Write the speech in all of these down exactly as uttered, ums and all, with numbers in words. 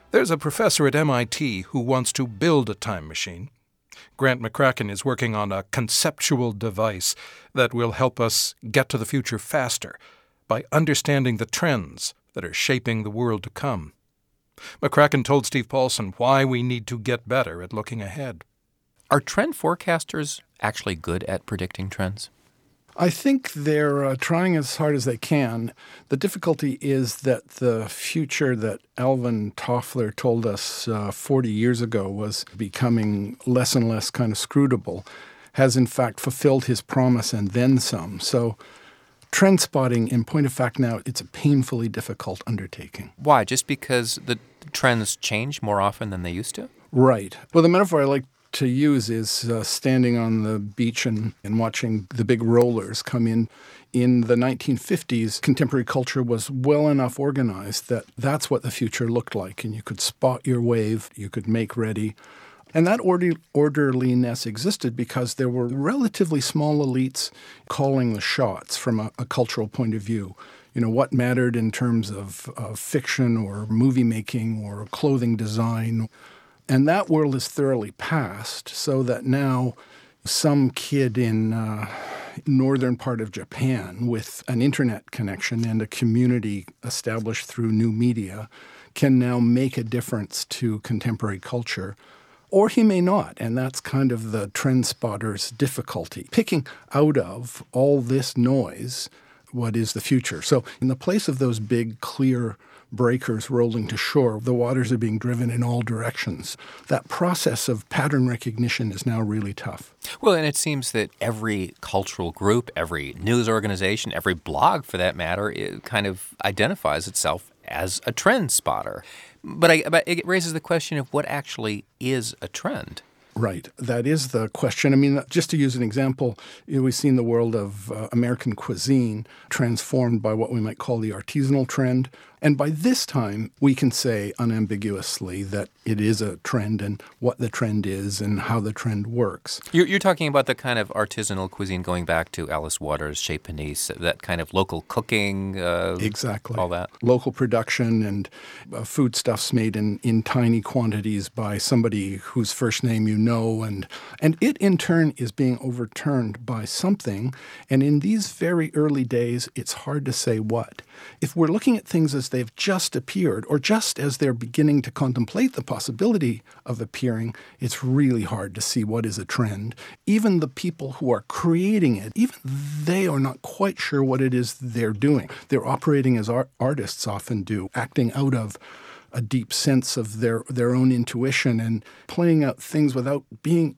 There's a professor at M I T who wants to build a time machine. Grant McCracken is working on a conceptual device that will help us get to the future faster by understanding the trends that are shaping the world to come. McCracken told Steve Paulson why we need to get better at looking ahead. Are trend forecasters actually good at predicting trends? I think they're uh, trying as hard as they can. The difficulty is that the future that Alvin Toffler told us uh, forty years ago was becoming less and less kind of scrutable, has in fact fulfilled his promise and then some. So trend spotting, in point of fact now, it's a painfully difficult undertaking. Why? Just because the trends change more often than they used to? Right. Well, the metaphor I like to use is uh, standing on the beach and, and watching the big rollers come in. In the nineteen fifties, contemporary culture was well enough organized that that's what the future looked like, and you could spot your wave, you could make ready. And that order- orderliness existed because there were relatively small elites calling the shots from a, a cultural point of view. You know, what mattered in terms of, of fiction or movie making or clothing design. And that world is thoroughly past, so that now some kid in uh, northern part of Japan with an internet connection and a community established through new media can now make a difference to contemporary culture. Or he may not, and that's kind of the trend spotter's difficulty. Picking out of all this noise what is the future. So in the place of those big, clear breakers rolling to shore, the waters are being driven in all directions. That process of pattern recognition is now really tough. Well, and it seems that every cultural group, every news organization, every blog for that matter, it kind of identifies itself as a trend spotter. But, I, but it raises the question of what actually is a trend. Right. That is the question. I mean, just to use an example, you know, we've seen the world of uh, American cuisine transformed by what we might call the artisanal trend. And by this time, we can say unambiguously that it is a trend and what the trend is and how the trend works. You're, you're talking about the kind of artisanal cuisine going back to Alice Waters, Chez Panisse, that kind of local cooking. Uh, exactly. All that. Local production and uh, foodstuffs made in, in tiny quantities by somebody whose first name you know. And, and it, in turn, is being overturned by something. And in these very early days, it's hard to say what. If we're looking at things as they've just appeared, or just as they're beginning to contemplate the possibility of appearing, it's really hard to see what is a trend. Even the people who are creating it, even they are not quite sure what it is they're doing. They're operating as art- artists often do, acting out of a deep sense of their, their own intuition and playing out things without being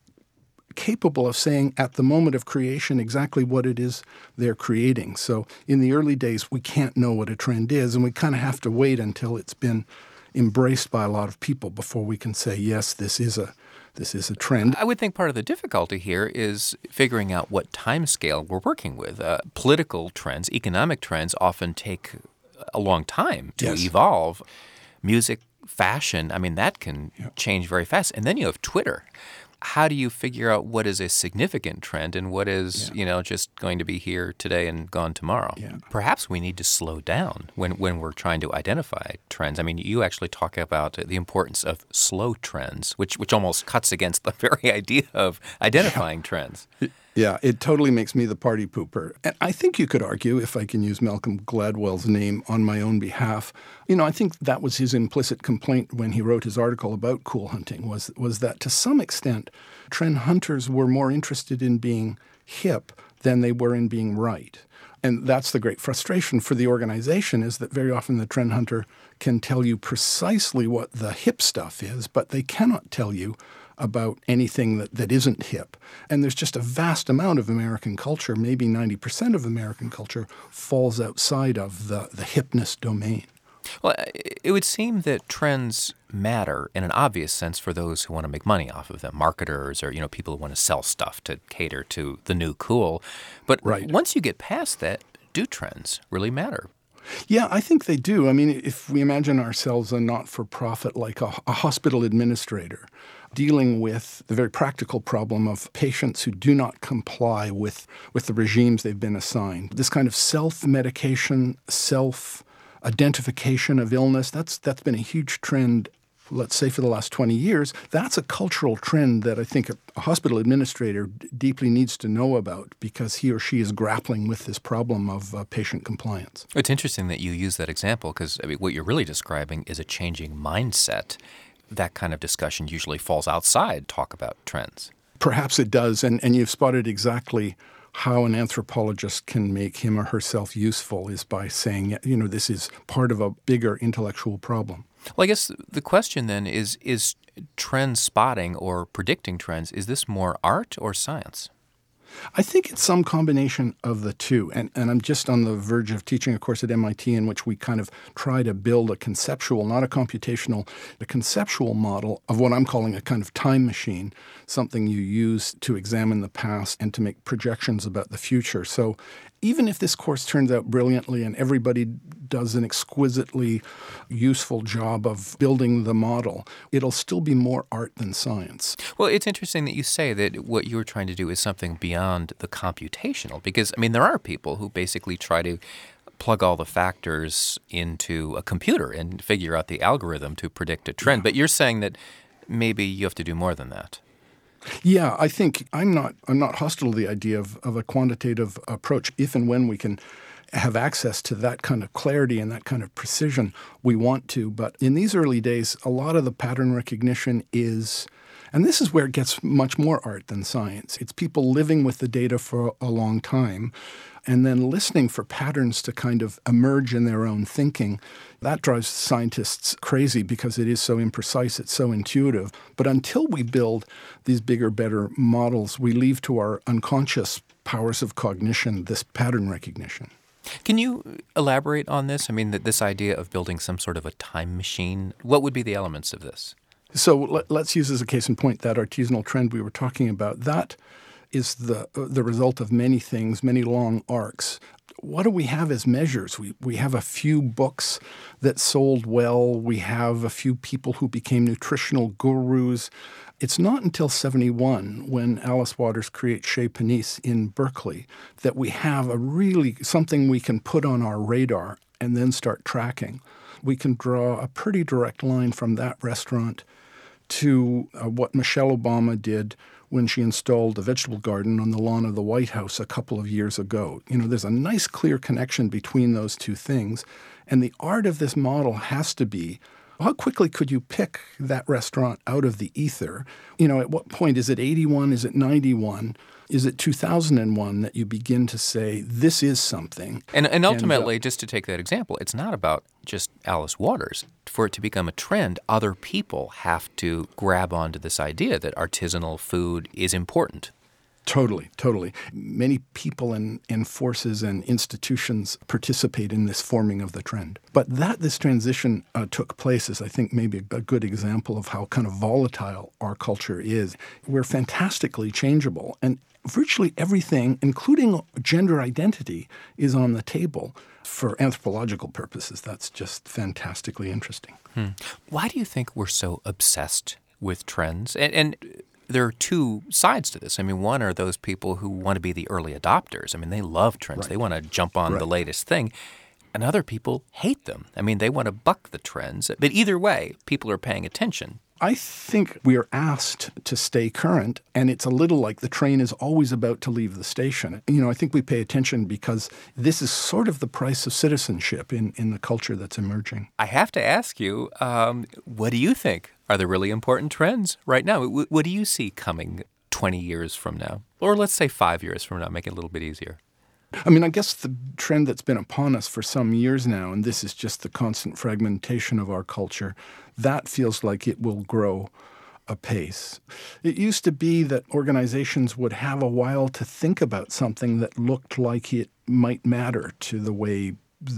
capable of saying at the moment of creation exactly what it is they're creating. So in the early days, we can't know what a trend is, and we kind of have to wait until it's been embraced by a lot of people before we can say, yes, this is a this is a trend. I would think part of the difficulty here is figuring out what time scale we're working with. Uh, political trends, economic trends often take a long time to yes. evolve. Music, fashion, I mean, that can yeah. change very fast. And then you have Twitter. How do you figure out what is a significant trend and what is, yeah. you know, just going to be here today and gone tomorrow? Yeah. Perhaps we need to slow down when, when we're trying to identify trends. I mean, you actually talk about the importance of slow trends, which which almost cuts against the very idea of identifying yeah. trends. Yeah, it totally makes me the party pooper. And I think you could argue, if I can use Malcolm Gladwell's name on my own behalf, you know, I think that was his implicit complaint when he wrote his article about cool hunting, was, was that to some extent, trend hunters were more interested in being hip than they were in being right. And that's the great frustration for the organization, is that very often the trend hunter can tell you precisely what the hip stuff is, but they cannot tell you about anything that, that isn't hip. And there's just a vast amount of American culture, maybe ninety percent of American culture, falls outside of the, the hipness domain. Well, it would seem that trends matter in an obvious sense for those who want to make money off of them, marketers or, you know, people who want to sell stuff to cater to the new cool. But right. once you get past that, do trends really matter? Yeah, I think they do. I mean, if we imagine ourselves a not-for-profit, like a, a hospital administrator, dealing with the very practical problem of patients who do not comply with, with the regimes they've been assigned. This kind of self-medication, self identification of illness. That's that's been a huge trend, let's say, for the last twenty years. That's a cultural trend that I think a, a hospital administrator d- deeply needs to know about because he or she is grappling with this problem of uh, patient compliance. It's interesting that you use that example because I mean, what you're really describing is a changing mindset. That kind of discussion usually falls outside talk about trends. Perhaps it does, and, and you've spotted exactly how an anthropologist can make him or herself useful is by saying, you know, this is part of a bigger intellectual problem. Well, I guess the question then is, is trend spotting or predicting trends, is this more art or science? I think it's some combination of the two. And, and I'm just on the verge of teaching a course at M I T in which we kind of try to build a conceptual, not a computational, a conceptual model of what I'm calling a kind of time machine, something you use to examine the past and to make projections about the future. So even if this course turns out brilliantly and everybody does an exquisitely useful job of building the model, it'll still be more art than science. Well, it's interesting that you say that what you're trying to do is something beyond the computational, because, I mean, there are people who basically try to plug all the factors into a computer and figure out the algorithm to predict a trend. Yeah. But you're saying that maybe you have to do more than that. Yeah, I think I'm not I'm not hostile to the idea of, of a quantitative approach if and when we can have access to that kind of clarity and that kind of precision we want to. But in these early days, a lot of the pattern recognition is, and this is where it gets much more art than science. It's people living with the data for a long time and then listening for patterns to kind of emerge in their own thinking. That drives scientists crazy because it is so imprecise, it's so intuitive. But until we build these bigger, better models, we leave to our unconscious powers of cognition this pattern recognition. Can you elaborate on this? I mean, that this idea of building some sort of a time machine, what would be the elements of this? So let, let's use as a case in point that artisanal trend we were talking about. That is the the result of many things, many long arcs. What do we have as measures? We we have a few books that sold well. We have a few people who became nutritional gurus. It's not until seventy-one, when Alice Waters creates Chez Panisse in Berkeley, that we have a really something we can put on our radar and then start tracking. We can draw a pretty direct line from that restaurant to uh, what Michelle Obama did when she installed a vegetable garden on the lawn of the White House a couple of years ago. You know, there's a nice, clear connection between those two things. And the art of this model has to be, how quickly could you pick that restaurant out of the ether? You know, at what point? Is it eighty-one? Is it ninety-one? Is it two thousand one that you begin to say, this is something? And, and ultimately, and, uh, just to take that example, it's not about just Alice Waters. For it to become a trend, other people have to grab onto this idea that artisanal food is important. Totally, totally. Many people and, and forces and institutions participate in this forming of the trend. But that this transition uh, took place is, I think, maybe a good example of how kind of volatile our culture is. We're fantastically changeable, and virtually everything, including gender identity, is on the table. For anthropological purposes, that's just fantastically interesting. Hmm. Why do you think we're so obsessed with trends? And, and there are two sides to this. I mean, one are those people who want to be the early adopters. I mean, they love trends. Right. They want to jump on right. the latest thing. And other people hate them. I mean, they want to buck the trends. But either way, people are paying attention. I think we are asked to stay current, and it's a little like the train is always about to leave the station. You know, I think we pay attention because this is sort of the price of citizenship in, in the culture that's emerging. I have to ask you, um, what do you think are the really important trends right now? W- what do you see coming twenty years from now? Or let's say five years from now, make it a little bit easier. I mean, I guess the trend that's been upon us for some years now, and this is just the constant fragmentation of our culture, that feels like it will grow apace. It used to be that organizations would have a while to think about something that looked like it might matter to the way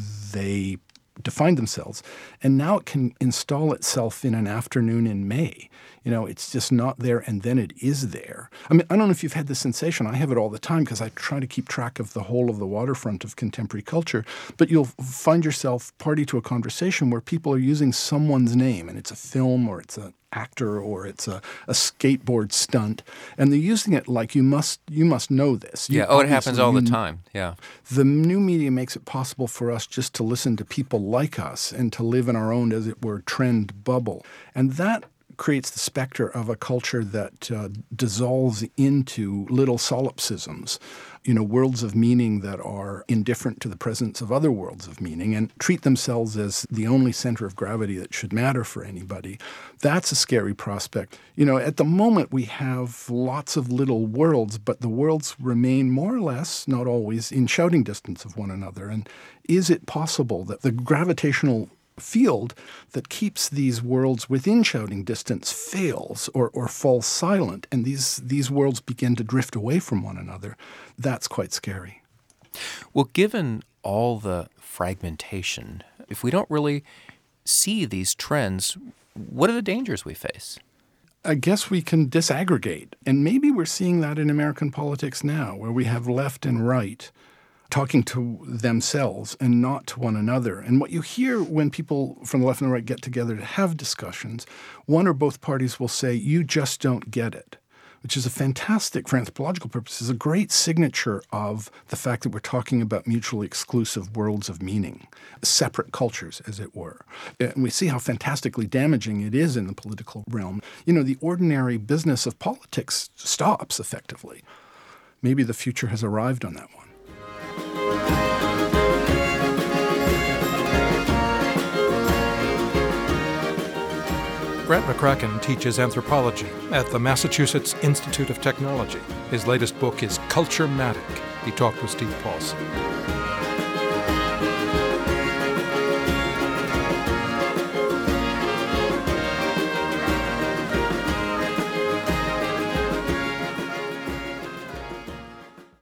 they define themselves. And now it can install itself in an afternoon in May. You know, it's just not there, and then it is there. I mean, I don't know if you've had this sensation. I have it all the time because I try to keep track of the whole of the waterfront of contemporary culture. But you'll find yourself party to a conversation where people are using someone's name, and it's a film or it's an actor or it's a, a skateboard stunt, and they're using it like you must you must know this. You Yeah, oh, it happens obviously- all the you- time. Yeah. The new media makes it possible for us just to listen to people like us and to live in our own, as it were, trend bubble. And that creates the specter of a culture that uh, dissolves into little solipsisms, you know, worlds of meaning that are indifferent to the presence of other worlds of meaning and treat themselves as the only center of gravity that should matter for anybody. That's a scary prospect. You know, at the moment we have lots of little worlds, but the worlds remain more or less, not always, in shouting distance of one another. And is it possible that the gravitational field that keeps these worlds within shouting distance fails or, or falls silent, and these, these worlds begin to drift away from one another? That's quite scary. Well, given all the fragmentation, if we don't really see these trends, what are the dangers we face? I guess we can disaggregate, and maybe we're seeing that in American politics now, where we have left and right talking to themselves and not to one another. And what you hear when people from the left and the right get together to have discussions, one or both parties will say, you just don't get it, which is a fantastic, for anthropological purposes, a great signature of the fact that we're talking about mutually exclusive worlds of meaning, separate cultures, as it were. And we see how fantastically damaging it is in the political realm. You know, the ordinary business of politics stops effectively. Maybe the future has arrived on that one. Grant McCracken teaches anthropology at the Massachusetts Institute of Technology. His latest book is Culture-matic. He talked with Steve Paulson.